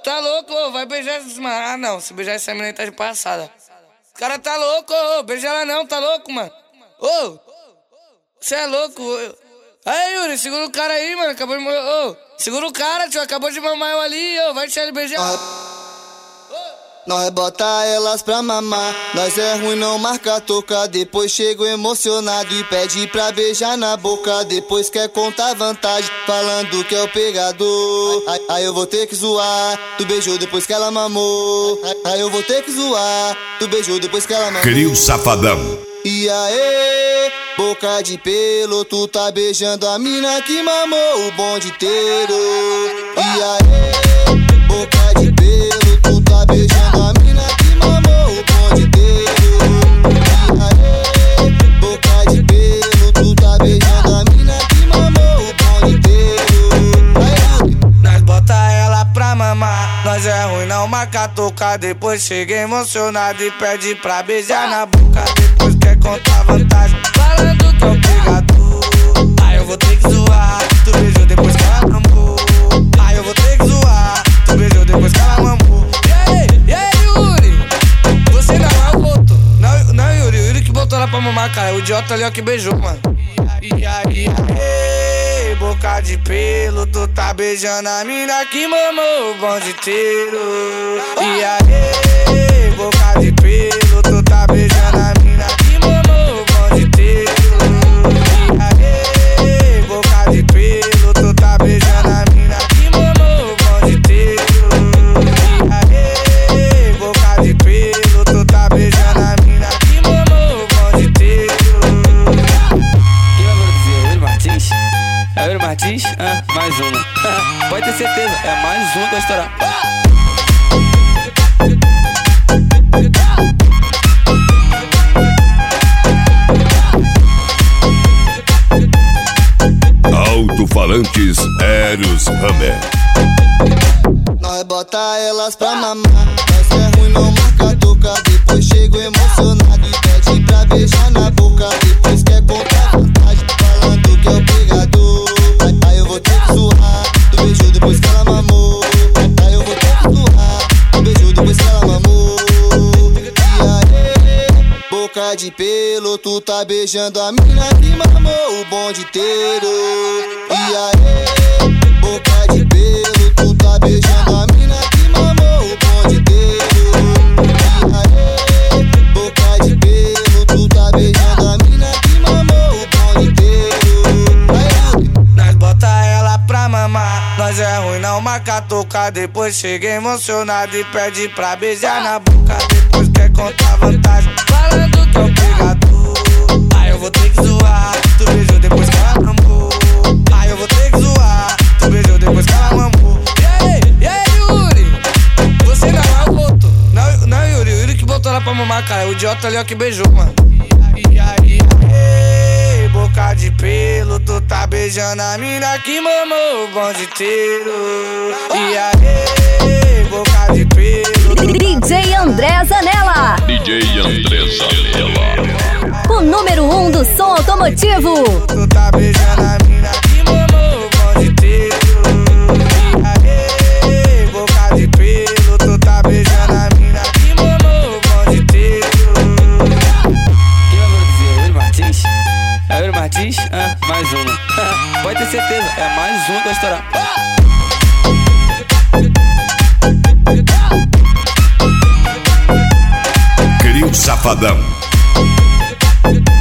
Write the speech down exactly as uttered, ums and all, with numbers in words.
tá louco, ô, vai beijar essas mano. Ah não, se beijar essa menina tá de passada. O cara tá louco, ô, beija ela não, tá louco, mano. Ô, você é louco, ô. Aí, Yuri, segura o cara aí, mano, acabou de morrer, ô. Segura o cara, tio, acabou de mamar eu ali, ô, vai deixar ele beijar. Nós bota elas pra mamar, nós é ruim, não marca toca. Depois chega emocionado e pede pra beijar na boca. Depois quer contar vantagem, falando que é o pegador. Aí, aí eu vou ter que zoar, tu beijou depois que ela mamou. Aí, aí eu vou ter que zoar, tu beijou depois que ela mamou. Crio Safadão. E aí, boca de pelo, tu tá beijando a mina que mamou o bonde inteiro. E aí, boca de pelo, tu tá beijando a mina que mamou o bonde inteiro. E aí, boca de pelo, tu tá beijando a mina que mamou o bonde inteiro. Aí, nós bota ela pra mamar, nós é ruim, não marca toca. Depois chega emocionado e pede pra beijar na boca. Depois quer contar vantagem, falando que é o pegador. Aí eu vou ter que zoar, tu beijou depois que ela mamou. Aí eu vou ter que zoar, tu beijou depois que ela mamou. E aí, e aí, Yuri? Você não é o outro. Não, não, Yuri, o Yuri que botou ela pra mamar, cara. O idiota ali, ó, que beijou, mano. E aí, e aí, boca de pelo, tu tá beijando a mina que mamou o bonde inteiro. E aí, boca de pelo, tu tá beijando a mina que mamou o bonde inteiro. E aí, boca de pelo, tu tá beijando a mina que mamou o bonde inteiro. E aí, boca de pelo, tu tá beijando a mina que mamou o bonde inteiro. Quem vai produzir? É o Yuri Martins? É o Yuri Martins? Ah, mais uma. Pode ter certeza, é mais uma que vai estourar. Alto-falantes Eros Hammer. nós bota elas pra mamar, nós é ruim, não marca toca. Depois chega emocionado e pede pra beijar na boca. Depois quer contar vantagem, falando que é o pegador. Aí, aí eu vou ter que zoar, tu beijou depois que ela mamou. Aí eu vou ter que zoar, tu beijou depois que ela mamou. E aí, boca de pelo, tu tá beijando a mina que mamou o bonde inteiro. E aí, boca de pelo, tu tá beijando a mina que mamou o bonde inteiro. E aí, boca de pelo, tu tá beijando a mina que mamou o bonde inteiro. Aí, nós bota ela pra mamar, nós é ruim, não marca toca. Depois chega emocionado e pede pra beijar na boca. Depois quer contar vantagem, falando que é o pegador. Aí eu vou ter que zoar, tu beijou depois que ela mamou. Aí eu vou ter que zoar, tu beijou depois que ela mamou. E aí, e aí, Yuri? Você não é o outro. Não, não, Yuri, o Yuri que botou ela pra mamar, cara. O idiota ali, ó, que beijou, mano. E aí, e aí, boca de pelo, tu tá beijando a mina que mamou o bonde inteiro. E aí, boca de pelo, D J André Zanella, D J André Zanella, o número um do som automotivo. tu tá beijando a mina que mamou o bonde inteiro. E aí, boca de pelo, tu tá beijando a mina que mamou o bonde inteiro. Quem vai produzir? É o Yuri Martins? É o Yuri Martins? Ah, mais uma. Pode ter certeza, é mais uma que vai estourar. Crio Safadão.